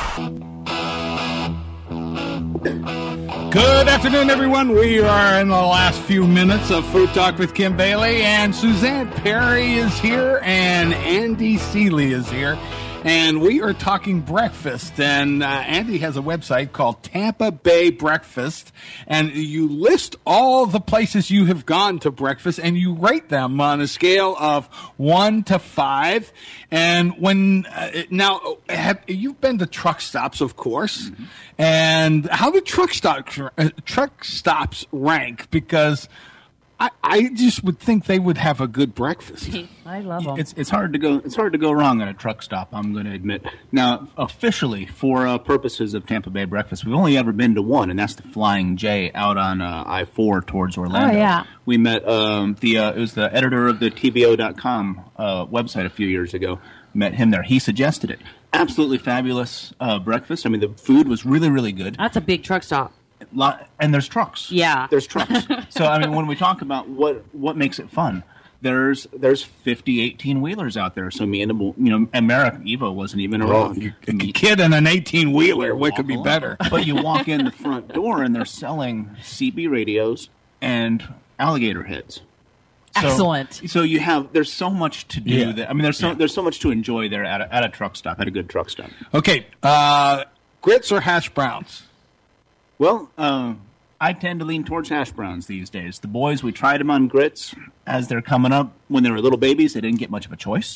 now. Good afternoon, everyone. We are in the last few minutes of Food Talk with Kim Bailey, and Suzanne Perry is here, and Andy Seeley is here. And we are talking breakfast, and uh, Andy has a website called Tampa Bay Breakfast, and you list all the places you have gone to breakfast, and you rate them on a scale of one to five. And when uh, now have, you've been to truck stops, of course, mm-hmm. and how do truck stops uh, truck stops rank? Because I, I just would think they would have a good breakfast. I love them. It's it's hard to go it's hard to go wrong at a truck stop, I'm going to admit. Now, officially, for uh, purposes of Tampa Bay breakfast, we've only ever been to one, and that's the Flying J out on uh, I four towards Orlando. Oh, yeah. We met um, the uh, it was the editor of the T B O dot com uh, website a few years ago. Met him there. He suggested it. Absolutely fabulous uh, breakfast. I mean, the food was really, really good. That's a big truck stop. And there's trucks. Yeah. There's trucks. So, I mean, when we talk about what what makes it fun, there's there's fifty eighteen-wheelers out there. So me and, the, you know, America, Evo wasn't even around. You, a kid in an eighteen-wheeler, what could be better? But you walk in the front door, and they're selling C B radios and alligator heads. So, Excellent. So you have, there's so much to do Yeah. there. I mean, there's so Yeah. there's so much to enjoy there at a, at a truck stop, at a good truck stop. Okay, uh, grits or hash browns? Well, uh, I tend to lean towards hash browns these days. The boys, we tried them on grits as they're coming up. When they were little babies, they didn't get much of a choice.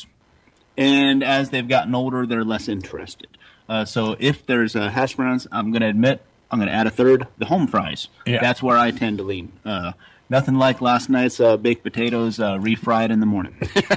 And as they've gotten older, they're less interested. Uh, so if there's uh, hash browns, I'm going to admit, I'm going to add a third, the home fries. Yeah. That's where I tend to lean. Uh, nothing like last night's uh, baked potatoes uh, refried in the morning.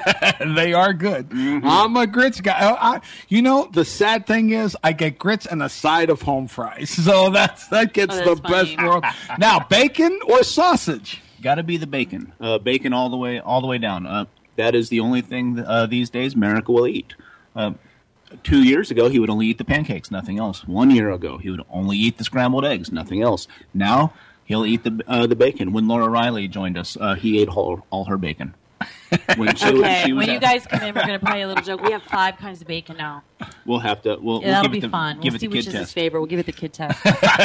They are good. Mm-hmm. I'm a grits guy. I, I, you know, the sad thing is I get grits and a side of home fries. So that's that gets Oh, the that's best world. Now, bacon or sausage? Got to be the bacon. Uh, bacon all the way all the way down. Uh, that is the only thing uh, these days America will eat. Uh, two years ago, he would only eat the pancakes, nothing else. One year ago, he would only eat the scrambled eggs, nothing else. Now, he'll eat the uh, the bacon. When Laura Riley joined us, uh, he ate all, all her bacon. When she, Okay, she was when you at- guys come in, we're going to play a little joke. We have five kinds of bacon now. We'll have to. We'll, Yeah, we'll that'll give be it the, fun. Give We'll it see the which kid is his test. favorite. We'll give it the kid test.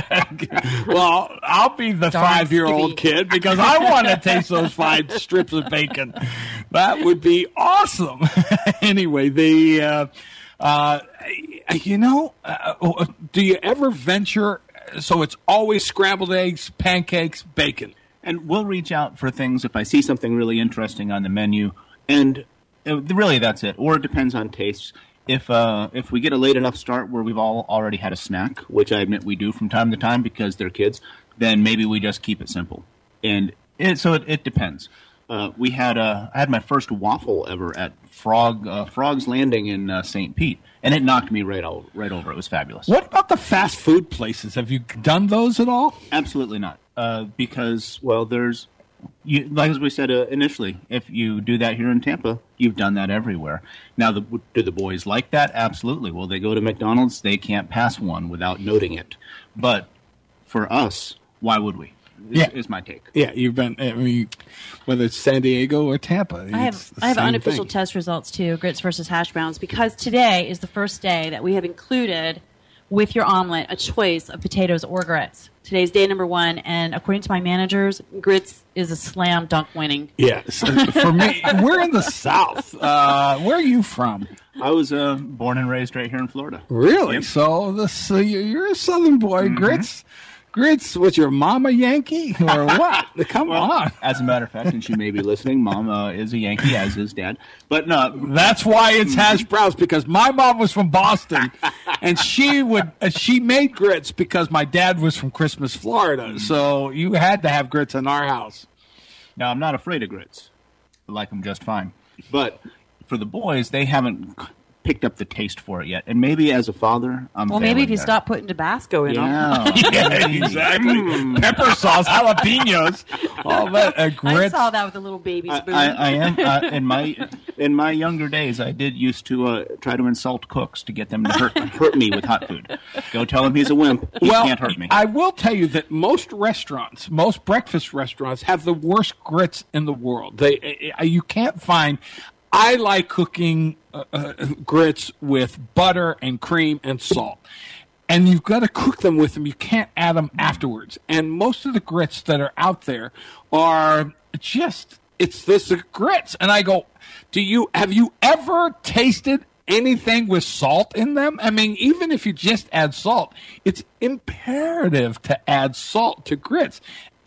Well, I'll be the Darn five-year-old Skippy. kid because I want to taste those five strips of bacon. That would be awesome. Anyway, the uh, uh, you know, uh, do you ever venture? So it's always scrambled eggs, pancakes, bacon. And we'll reach out for things if I see something really interesting on the menu. And uh, really, that's it. Or it depends on tastes. If uh, if we get a late enough start where we've all already had a snack, which I admit we do from time to time because they're kids, then maybe we just keep it simple. And it, so it, it depends. Uh, we had uh, I had my first waffle ever at Frog uh, Frog's Landing in uh, Saint Pete, and it knocked me right all, right over. It was fabulous. What about the fast food places? Have you done those at all? Absolutely not. Uh, because, well, there's, you, like as we said uh, initially, if you do that here in Tampa, you've done that everywhere. Now, the, do the boys like that? Absolutely. Will they go to McDonald's? They can't pass one without noting it. But for us, why would we? Is, Yeah. is my take. Yeah, you've been. I mean, whether it's San Diego or Tampa, I have it's the I have same unofficial thing. test results too, grits versus hash browns, because today is the first day that we have included with your omelet a choice of potatoes or grits. Today's day number one, and according to my managers, grits is a slam dunk winning. Yes, for me, we're in the South. Uh, where are you from? I was uh, born and raised right here in Florida. Really? Yep. So the so you- you're a Southern boy. Mm-hmm. Grits, grits. Was your mama Yankee or what? Come Well, on. As a matter of fact, and she may be listening, Mom uh, is a Yankee, as is Dad. But no, That's why it's hash browns, because my mom was from Boston, and she would uh, she made grits because my dad was from Christmas, Florida. So you had to have grits in our house. Now, I'm not afraid of grits. I like them just fine. But for the boys, they haven't picked up the taste for it yet. And maybe as a father, I'm Well, maybe failing if you there. stop putting Tabasco in them. Yeah. Yeah, exactly. Pepper sauce, jalapenos, all that uh, I grits. saw that with a little baby I, spoon. I, I am uh, in my in my younger days. I did used to uh, try to insult cooks to get them to hurt hurt me with hot food. Go tell him he's a wimp. He well, can't hurt me. I will tell you that most restaurants, most breakfast restaurants, have the worst grits in the world. They, uh, you can't find. I like cooking uh, uh, grits with butter and cream and salt. And you've got to cook them with them. You can't add them afterwards. And most of the grits that are out there are just, it's this uh, grits. And I go, do you, have you ever tasted anything with salt in them? I mean, even if you just add salt, it's imperative to add salt to grits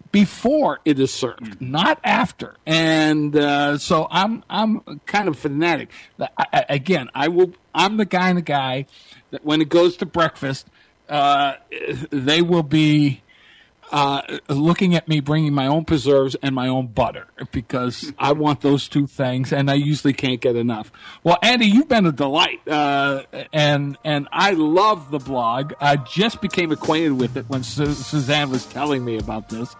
before it is served, not after. And uh, so I'm I'm kind of fanatic. I, I, again, I will. I'm the kind of guy that when it goes to breakfast, uh, they will be uh, looking at me bringing my own preserves and my own butter because I want those two things, and I usually can't get enough. Well, Andy, you've been a delight, uh, and and I love the blog. I just became acquainted with it when Su- Suzanne was telling me about this.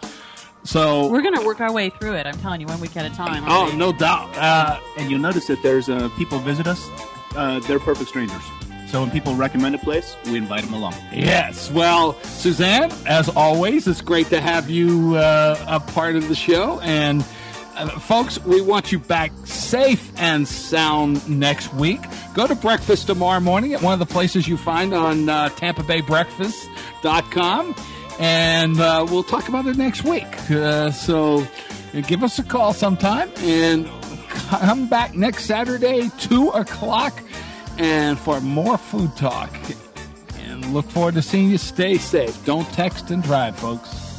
So We're going to work our way through it, I'm telling you, one week at a time. Oh, aren't we? no doubt. Uh, and you'll notice that there's uh, people visit us. Uh, they're perfect strangers. So when people recommend a place, we invite them along. Yes. Well, Suzanne, as always, it's great to have you uh, a part of the show. And uh, folks, we want you back safe and sound next week. Go to breakfast tomorrow morning at one of the places you find on uh, Tampa Bay Breakfast dot com. And uh, we'll talk about it next week. Uh, so give us a call sometime and come back next Saturday, two o'clock, and for more food talk. And look forward to seeing you. Stay safe. Don't text and drive, folks.